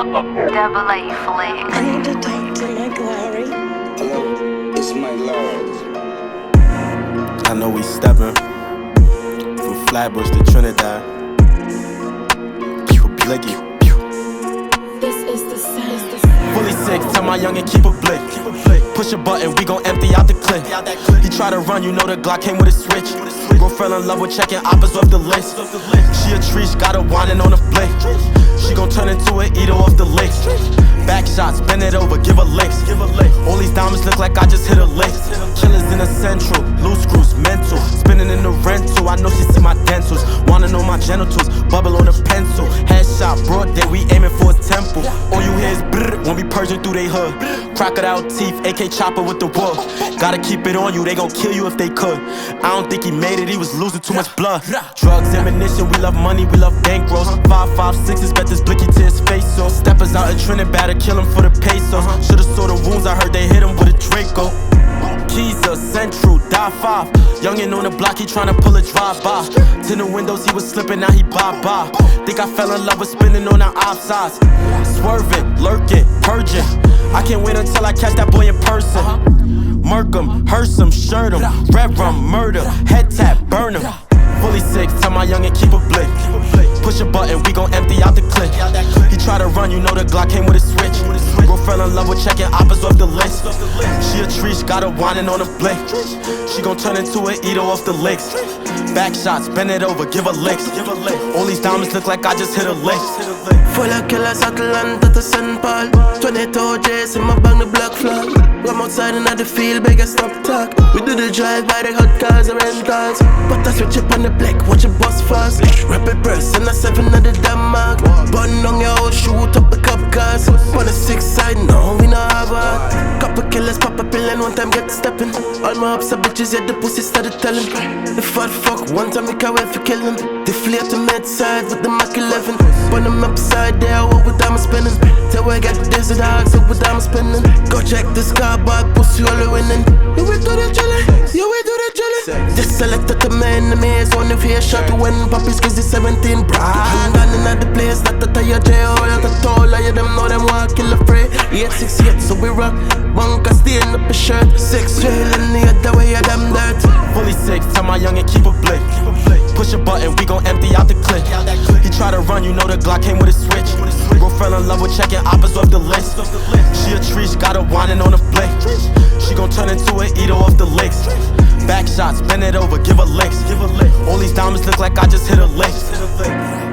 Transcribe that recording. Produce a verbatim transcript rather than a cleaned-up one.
Double A flick. I need to talk to Mike Lowry. Hello, it's Mike Lowry. I know we steppin' from Flatbush to Trinidad. Pew, blicky. This is the sound. Fully sick, tell my youngin' keep a blick. Push a button, we gon' empty out the clip. He try to run, you know the Glock came with a switch. Girl fell in love with checking oppas off the list. She a tree, she got her whining on the flick. She gon' turn into an eater off the licks. Back shots, bend it over, give her licks. All these diamonds look like I just hit a lick. Killers in the central, loose screws, mental. Spinning in the rental, I know she see my dentals. Wanna know my genitals, bubble on a pencil. Headshot, broad day, we aiming for his temple. All you hear is brrr when we purging through they hood. Crocodile teeth, A K chopper with the wood. Gotta keep it on you, they gon' kill you if they could. I don't think he made it, he was losing too much blood. Drugs, ammunition, we love money, we love bankrolls. Five, five, sixes, bet this blicky to his face, so steppers out in Trinidad to kill him for the pesos. Should've saw the wounds, I heard they hit him with a Draco. Keys Central, die five. Youngin' on the block, he tryna pull a drive-by. Tinted windows, he was slipping, now he bye-bye. Think I fell in love with spinning on the offsides. Swerving, lurking, purging. I can't wait until I catch that boy in person. Murk him, hearse him, shirt him. Red rum, murder, head tap, burn him. Fully sick, tell my youngin' keep a blick. Push a button, we gon' empty out the clip. He try to run, you know the Glock came with a switch. Girl fell in love with checking oppas off the list. She a tree, she got her whining on the flick. She gon' turn into an eater off the licks. Back shots, bend it over, give her licks. All these diamonds look like I just hit a lick. Full of killers, Atlanta to Saint Paul. Twenty-two J's in my bang, the black flag. I'm outside and at the field, bigger stop talk. We do the drive by the hot cars and rentals. But I switch up on the black, watch it bust fast. Rapid press and a seven at the damn mark. Bun on your old shoot up the cup cars. On the six side, no, we not have a couple killers, pop a pill and one time get stepping. All my ups are bitches, yet the pussy started telling. The fat fuck, one time we can't wait for killing. Deflate to mid side with the Mac eleven. When I'm upside there, what with diamond spinning. Till we get dizzy dogs, up with diamond spinning. Go check this car, but pussy all the winning. You will do the jelly, you will do the jelly. Just selected the man, the maze, one if he a shot to win. Papi's cause he's seventeen, brah. I'm down in the place, not the tire jail. All the tall, I them know them want kill a fray. eight six eight, so we rock. Bunker staying up a shirt. Six trail in the other way, of them dirt. Fully sick, tell my youngin' keep a blick. Push a button, we gon' empty out the clip. He try to run, you know the Glock came with a switch. Girl fell in love with checking oppas off the list. She a tree, she got her whining on the flick. She gon' turn into an eater off the licks. Back shots, bend it over, give her licks. All these diamonds look like I just hit a lick.